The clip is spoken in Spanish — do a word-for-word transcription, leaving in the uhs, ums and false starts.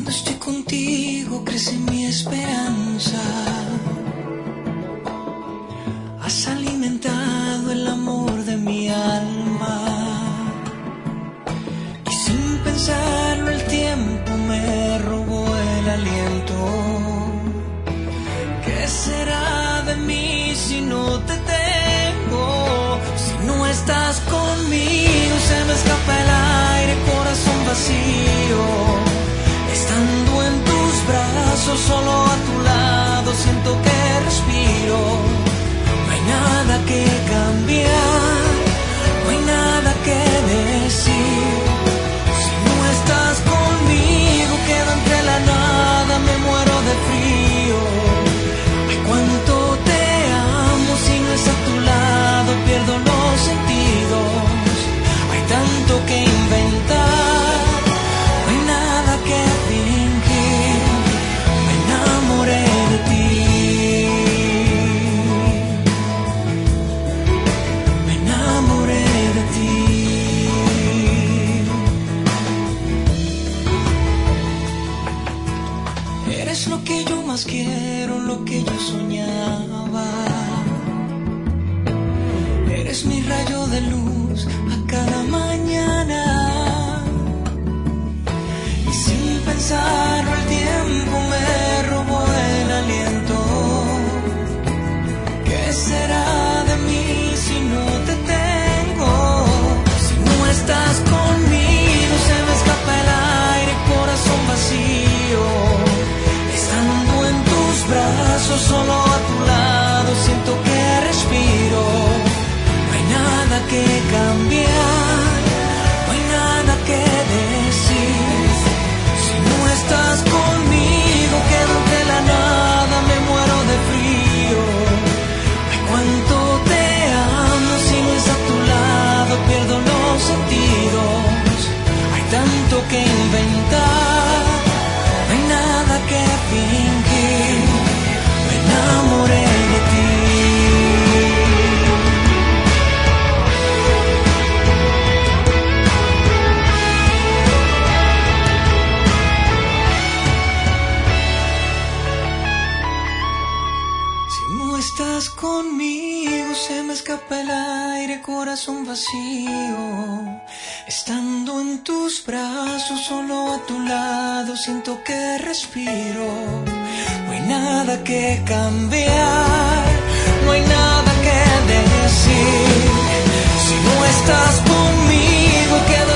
Cuando estoy contigo crece mi esperanza. Has alimentado el amor de mi alma. Y sin pensarlo el tiempo me robó el aliento. ¿Qué será de mí si no te tengo? Si no estás conmigo se me escapa el aire, corazón vacío. Estando en tus brazos, solo a tu lado, siento que respiro. No hay nada que cambiar, no hay nada que decir. Si no estás conmigo, quedo entre la nada, me muero de frío. Ay, cuánto te amo, si no es a tu lado, pierdo los sentidos. Hay tanto que inventar, no hay nada que fingir. Me enamoré de ti. Me enamoré de ti. Eres lo que yo más quiero, lo que yo soñaba. Eres mi rayo de luz a cada mañana. Y sin pensarlo el tiempo me robó el aliento. ¿Qué será de mí si no te tengo? Si no estás conmigo se me escapa el aire, corazón vacío. Estando en tus brazos, solo a tu lado, siento que respiro. No hay nada que cambiar, no hay nada que decir. Si no estás conmigo, quedo entre la nada, me muero de frío. Ay, cuánto te amo, si no es a tu lado, pierdo los sentidos. Hay tanto que inventar, no hay nada que fingir. Me enamoré de ti. Estás conmigo, se me escapa el aire, corazón vacío. Estando en tus brazos, solo a tu lado, siento que respiro. No hay nada que cambiar, no hay nada que decir. Si no estás conmigo, quedo